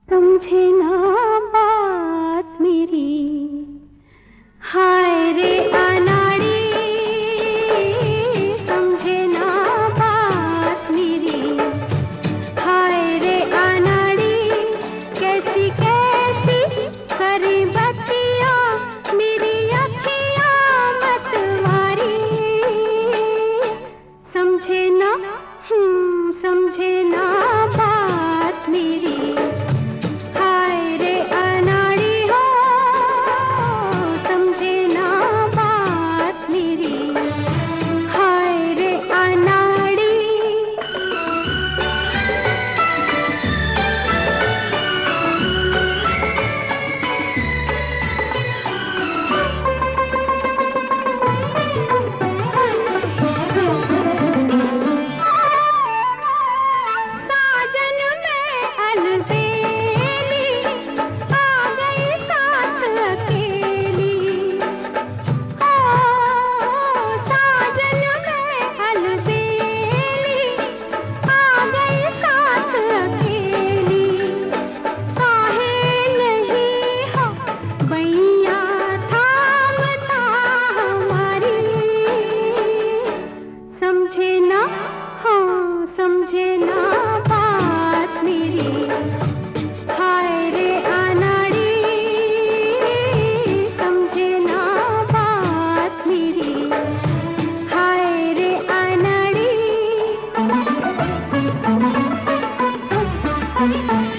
समझे ना बात मेरी, हाय रे अनाड़ी, समझे ना बात मेरी, हाय रे अनाड़ी। कैसी कैसी करी बत्तियाँ मेरी अखियाँ मतवारी, समझे ना समझे ना बात मेरी, हाय रे अनाड़ी हो, समझे ना बात मेरी, हाय रे अनाड़ी। समझे ना, हाँ समझे ना बात मेरी, हाय रे अनाड़ी, समझे ना बात मेरी, हाय रे अनाड़ी।